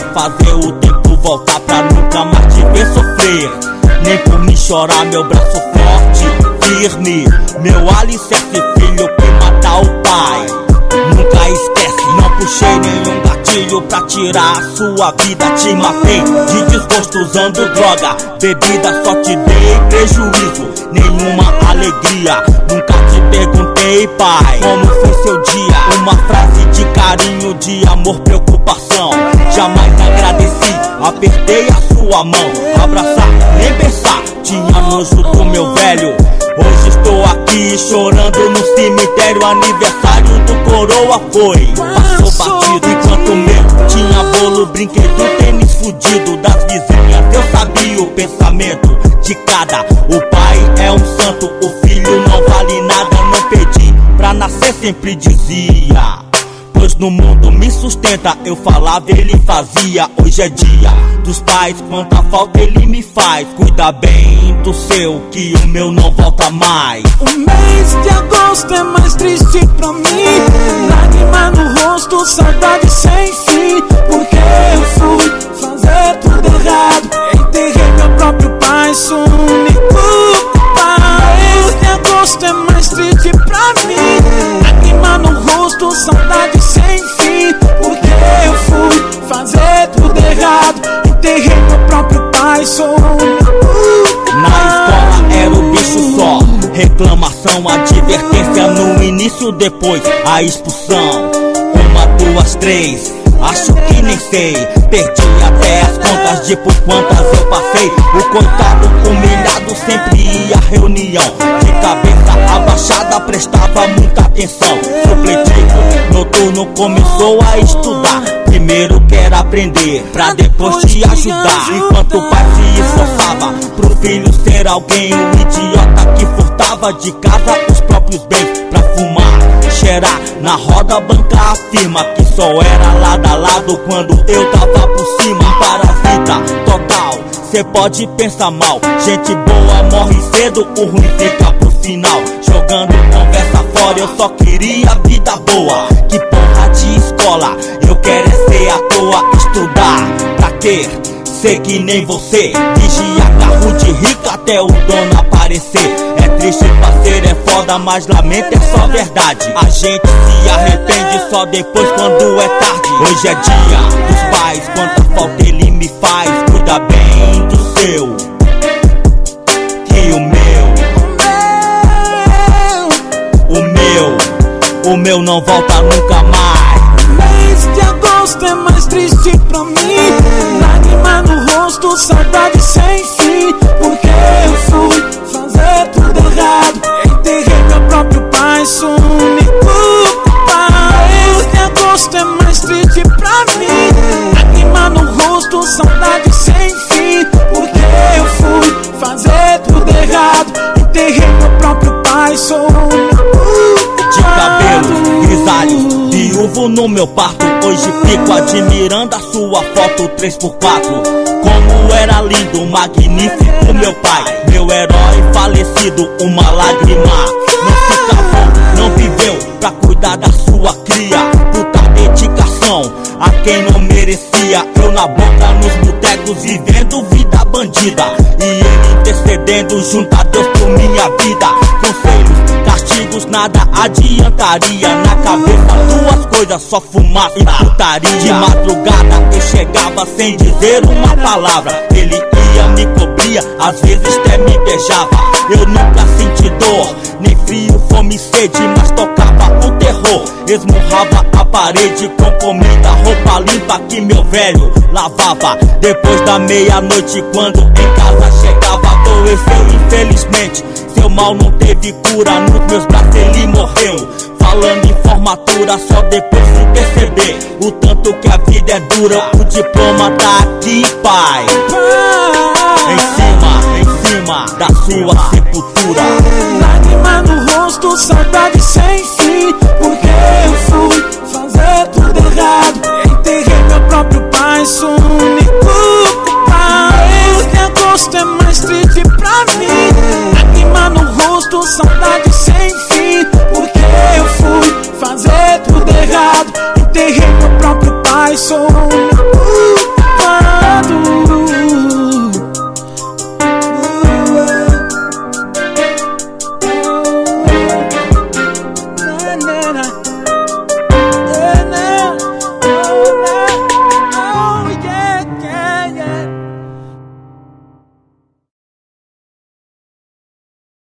fazer o tempo voltar pra nunca mais te ver sofrer. Nem por me chorar, meu braço forte, firme, meu alicerce, filho que mata o pai. Nunca esquece, não puxei nenhum gatilho pra tirar a sua vida. Te matei de desgosto usando droga, bebida, só te dei prejuízo, nenhuma alegria. Nunca te perguntei, pai, como foi seu dia. Uma frase de carinho, de amor, preocupação. Jamais agradeci, apertei a sua mão. Abraçar, nem pensar, tinha nojo do meu velho. Hoje estou aqui chorando no cemitério. Aniversário do coroa foi, passou batido. Enquanto o meu tinha bolo, brinquedo, tênis fudido das vizinhas. Eu sabia o pensamento de cada. O pai é um santo, o filho não vale nada. Não pedi pra nascer, sempre dizia, pois no mundo me sustenta. Eu falava, ele fazia. Hoje é dia dos pais, quanta falta ele me faz. Cuida bem do seu, que o meu não volta mais. O mês de agosto é mais triste pra mim. Lágrima no rosto, saudade sem fim. Porque eu fui fazer tudo errado, enterrei meu próprio pai, sou o único culpado. O mês de agosto é mais triste pra mim. Lágrima no rosto, saudade sem fim. Porque eu fui fazer tudo errado, enterrei meu próprio pai, sou o único culpado. Na escola era o bicho só, reclamação, advertência no início, depois a expulsão. 1, 2, 3, acho que nem sei. Perdi até as contas de por quantas eu passei. O coitado humilhado sempre ia à reunião, de cabeça abaixada, prestava muita atenção. Supletivo noturno começou a estudar. Primeiro quer aprender, pra depois te ajudar. Enquanto o pai se esforçava pro filho ser alguém, um idiota que furtava de casa os próprios bens pra fumar, cheirar, na roda banca afirma que só era lado a lado quando eu tava por cima. Parasita total, cê pode pensar mal, gente boa morre cedo, o ruim fica pro final. Jogando conversa fora, eu só queria vida boa. Que porra de escola, eu quero é ser à toa. Estudar, pra quê? Ser que nem você, vigiar carro de rica até o dono aparecer. É triste, parceiro, é foda, mas lamento, é só verdade. A gente se arrepende só depois quando é tarde. Hoje é dia dos pais, quanta falta ele me faz. Cuida bem do seu, que o meu não volta nunca mais. O mês de agosto é mais triste pra mim. Lágrima no rosto, saudade sem fim. Porque eu fui fazer tudo errado, enterrei meu próprio pai, sou o único culpado. O mês de agosto é mais triste pra mim. Lágrima no rosto, saudade sem fim. Porque eu fui fazer tudo errado, enterrei meu próprio pai, sou o único culpado. De cabelos grisalhos, viúvo no meu parto. Hoje fico admirando a sua foto 3x4. Como era lindo, magnífico meu pai, meu herói falecido, uma lágrima. Não se casou, não viveu pra cuidar da sua cria. Puta dedicação a quem não merecia. Eu na boca nos botecos vivendo vida bandida, e ele intercedendo junto a Deus por minha vida. Conselhos, castigos, nada adiantaria. Na cabeça duas coisas, só fumaça e putaria. De madrugada eu chegava sem dizer uma palavra. Ele ia, me cobria, às vezes até me beijava. Eu nunca senti dor, nem frio, fome e sede, mas tocava o terror. Esmurrava a parede com comida, roupa limpa que meu velho lavava. Depois da meia-noite, quando em casa chegava, adoeceu infelizmente. Seu mal não teve cura, nos meus braços ele morreu. Falando em formatura, só depois de perceber o tanto que a vida é dura. O diploma tá aqui, pai, em cima da sua sepultura. Lágrima no rosto, saudade sem fim. Porque eu fui fazer tudo errado, enterrei meu próprio pai, sou